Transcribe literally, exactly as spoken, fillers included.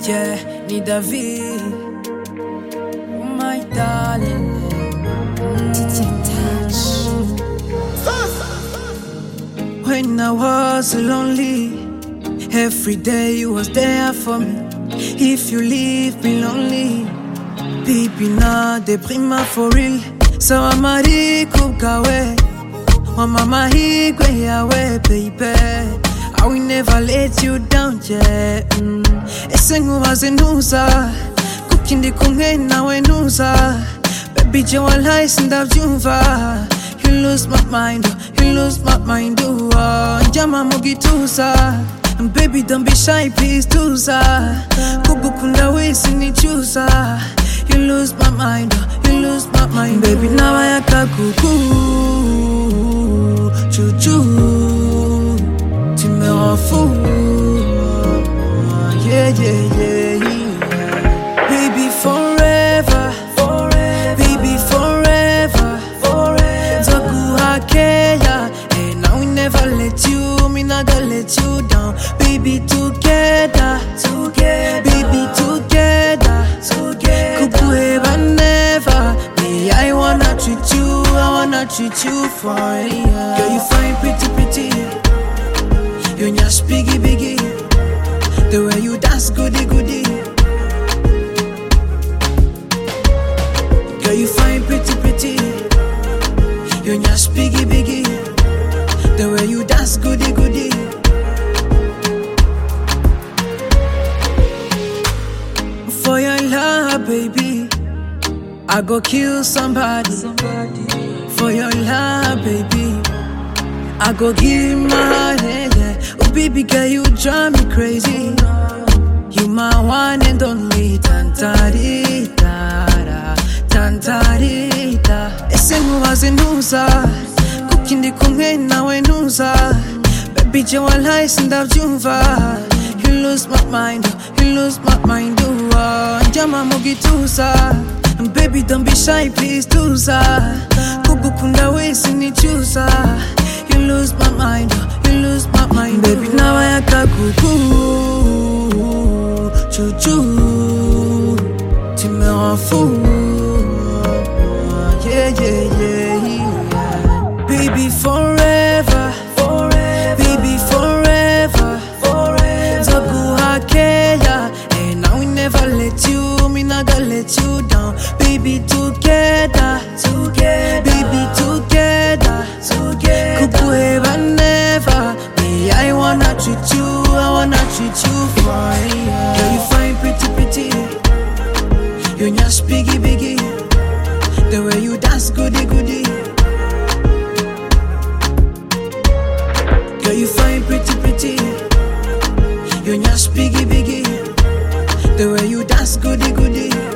yeah, need a V. Oh my darling, when I was lonely, every day you was there for me. If you leave me lonely, baby, now they bring my for real. So I'm a rikukawe, oh mama higwe yawe, baby. I will never let you down, yeah. Mm. Esengu wazenuza, kukindi kumge nawe nuza. Baby, jewa lies and jumva. You lose my mind, you lose my mind, oh. Njama mugituza, and baby, don't be shy, please tuza. Kugukunda wesi ni chusa. You lose my mind, you lose my mind, baby. Now I akakuku, chuchu, tu me rends fou. Yeah, yeah, yeah, yeah. Baby, forever, forever, baby, forever, forever. Zaku hakeya, and I will never let you, me not gonna let you down. Baby, together, together, baby, together, together. Kukuheba never, me I wanna treat you, I wanna treat you fine. Yeah. Girl, you fine, pretty, pretty. You nyash biggie, biggie. The way you dance, goody, goody. Girl, you fine, pretty, pretty. You nyash biggie, biggie. The way you dance, goody, goody. For your love, baby, I go kill somebody. somebody. For your love, baby, I go give my heart, yeah, yeah. Oh, baby girl, you drive me crazy. You my one and only, tantarita, tantarita. Esengu wazenuza, kukindi kumge nawe nuza. Baby, jewa lies and jumva. You lose my mind, you lose my mind, oh. Njama mugituza, and baby, don't be shy, please tuza. Kugukunda wesi ni chusa. You lose my mind, you lose my mind, baby. Now I akakuku, chuchu, tu me rends fou. Yeah, yeah, yeah, yeah. Baby, forever, forever, baby, forever, forever. Zaku hakeya, and I will never let you, me not gonna let you down. Baby, together, together, baby, together, together. Kukuheba never, me I wanna treat you, I wanna treat you fine. Yeah. Girl, you fine, pretty, pretty. You nyash biggie, biggie. The way you dance, goody, goody. Girl, you fine, pretty, pretty. You nyash biggie, biggie. The way you dance, goody, goody.